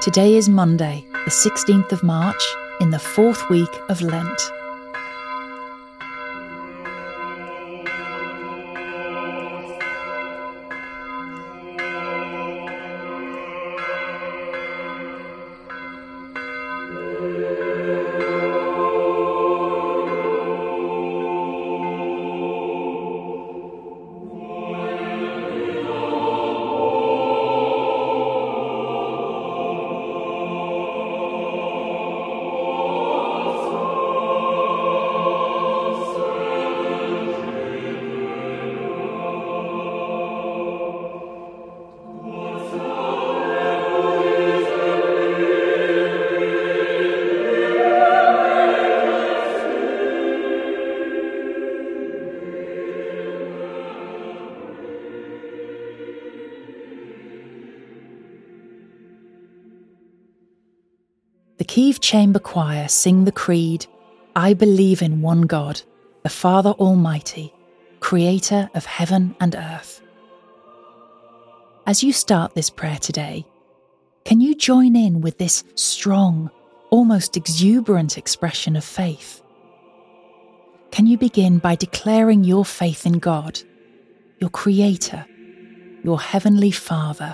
Today is Monday, the 16th of March, in the fourth week of Lent. The Kyiv Chamber Choir sing the creed, "I believe in one God, the Father Almighty, creator of heaven and earth." As you start this prayer today, can you join in with this strong, almost exuberant expression of faith? Can you begin by declaring your faith in God, your Creator, your Heavenly Father?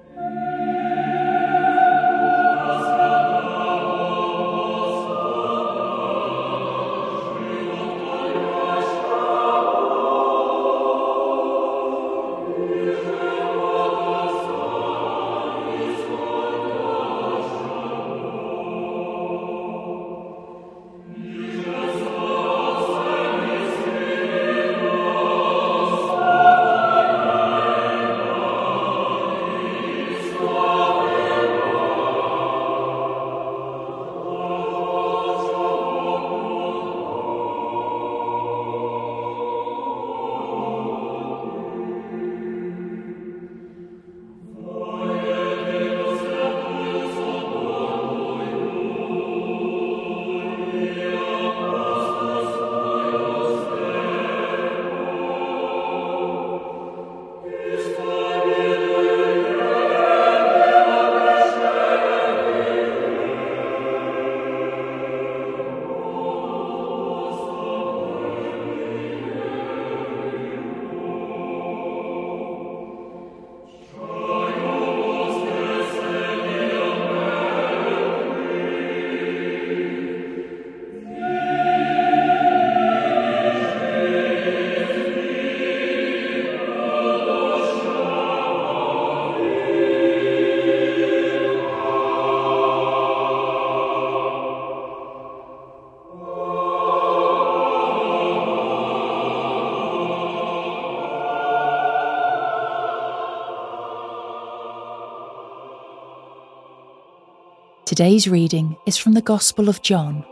Today's reading is from the Gospel of John.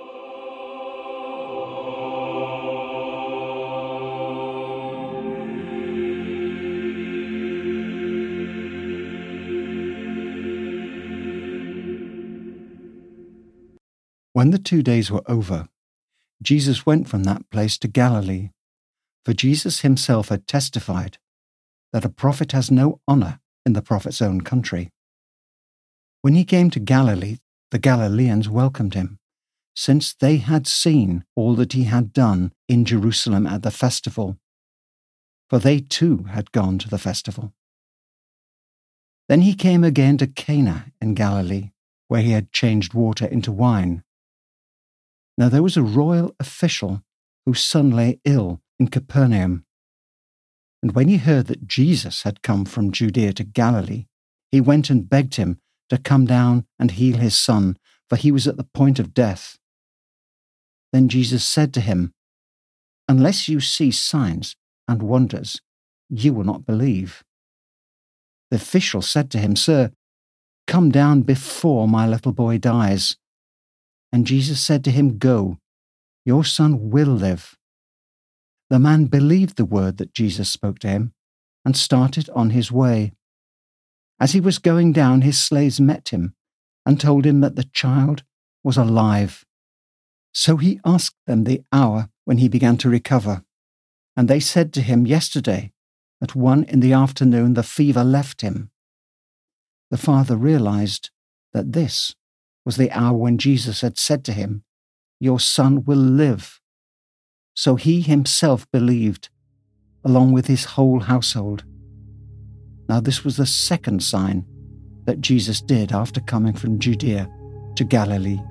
When the 2 days were over, Jesus went from that place to Galilee, for Jesus himself had testified that a prophet has no honour in the prophet's own country. When he came to Galilee, the Galileans welcomed him, since they had seen all that he had done in Jerusalem at the festival, for they too had gone to the festival. Then he came again to Cana in Galilee, where he had changed water into wine. Now there was a royal official whose son lay ill in Capernaum. And when he heard that Jesus had come from Judea to Galilee, he went and begged him to come down and heal his son, for he was at the point of death. Then Jesus said to him, "Unless you see signs and wonders, you will not believe." The official said to him, "Sir, come down before my little boy dies." And Jesus said to him, "Go, your son will live." The man believed the word that Jesus spoke to him and started on his way. As he was going down, his slaves met him and told him that the child was alive. So he asked them the hour when he began to recover. And they said to him, "Yesterday, at 1 in the afternoon, the fever left him." The father realized that this was the hour when Jesus had said to him, "Your son will live." So he himself believed, along with his whole household. Now this was the second sign that Jesus did after coming from Judea to Galilee.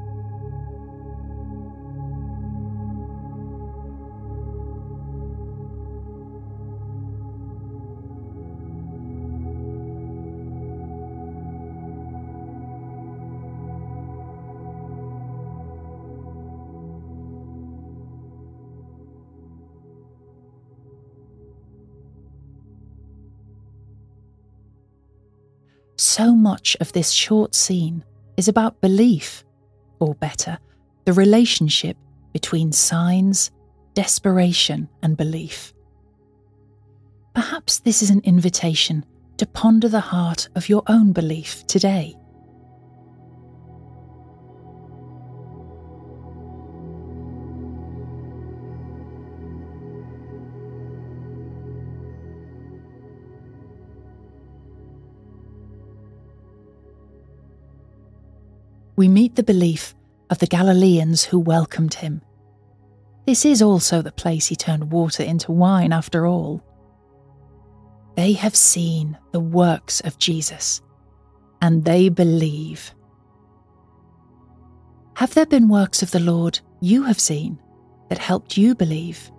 So much of this short scene is about belief, or better, the relationship between signs, desperation, and belief. Perhaps this is an invitation to ponder the heart of your own belief today. We meet the belief of the Galileans who welcomed him. This is also the place he turned water into wine, after all. They have seen the works of Jesus, and they believe. Have there been works of the Lord you have seen that helped you believe?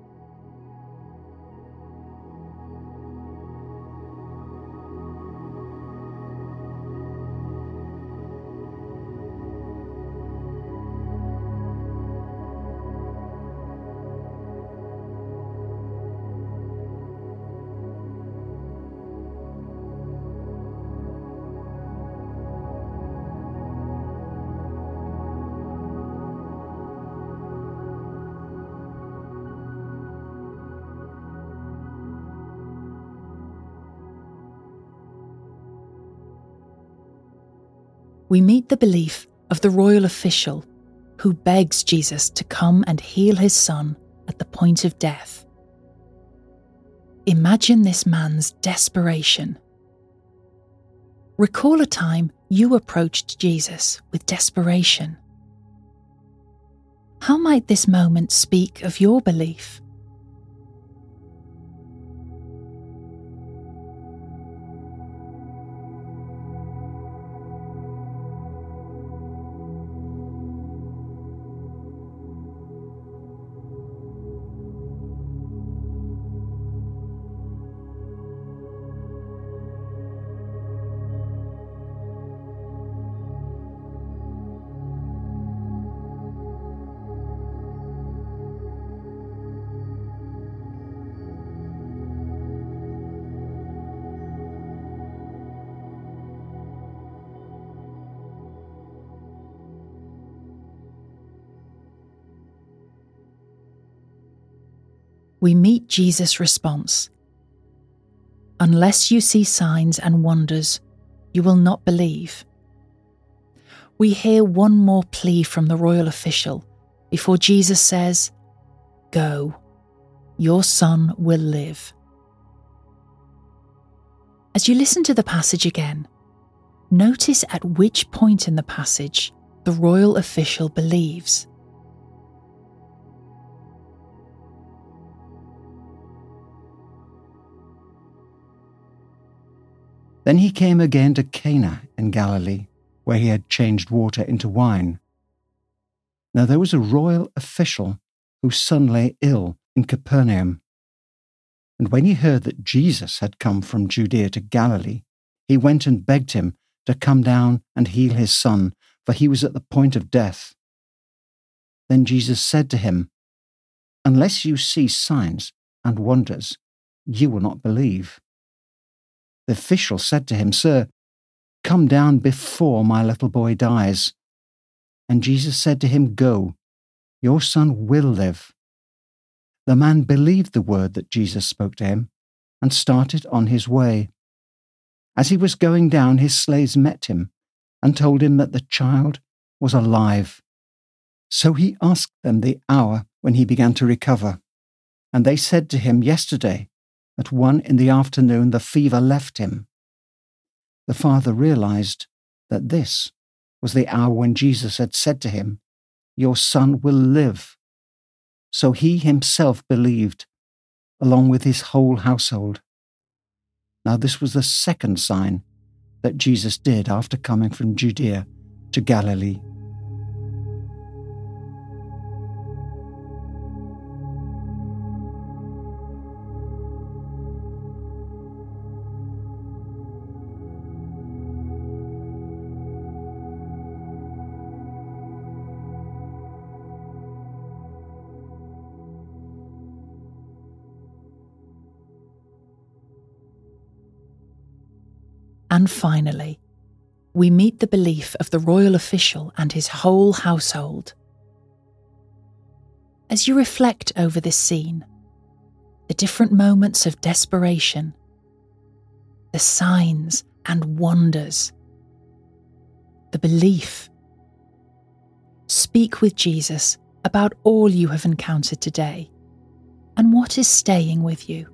We meet the belief of the royal official who begs Jesus to come and heal his son at the point of death. Imagine this man's desperation. Recall a time you approached Jesus with desperation. How might this moment speak of your belief? We meet Jesus' response. Unless you see signs and wonders, you will not believe. We hear one more plea from the royal official before Jesus says, "Go, your son will live." As you listen to the passage again, notice at which point in the passage the royal official believes. Then he came again to Cana in Galilee, where he had changed water into wine. Now there was a royal official whose son lay ill in Capernaum. And when he heard that Jesus had come from Judea to Galilee, he went and begged him to come down and heal his son, for he was at the point of death. Then Jesus said to him, "Unless you see signs and wonders, you will not believe." The official said to him, "Sir, come down before my little boy dies." And Jesus said to him, "Go, your son will live." The man believed the word that Jesus spoke to him and started on his way. As he was going down, his slaves met him and told him that the child was alive. So he asked them the hour when he began to recover. And they said to him, "Yesterday, at 1 in the afternoon, the fever left him." The father realized that this was the hour when Jesus had said to him, "Your son will live." So he himself believed, along with his whole household. Now this was the second sign that Jesus did after coming from Judea to Galilee. And finally, we meet the belief of the royal official and his whole household. As you reflect over this scene, the different moments of desperation, the signs and wonders, the belief, speak with Jesus about all you have encountered today and what is staying with you.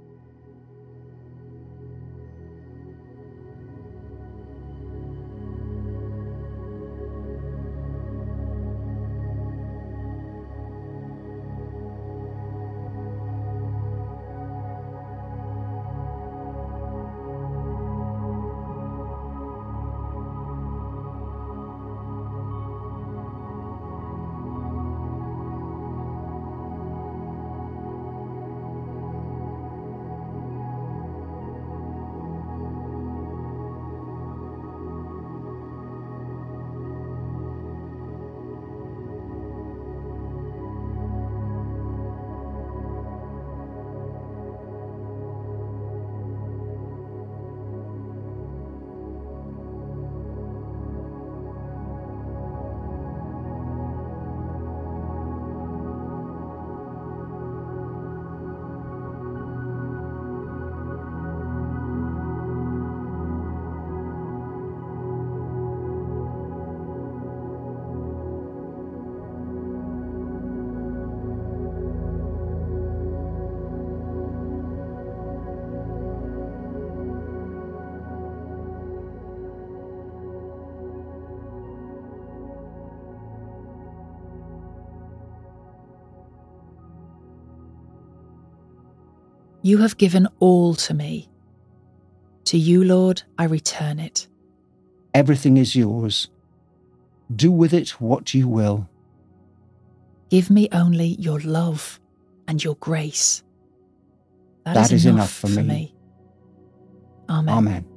You have given all to me. To you, Lord, I return it. Everything is yours. Do with it what you will. Give me only your love and your grace. That is enough for me. Amen. Amen.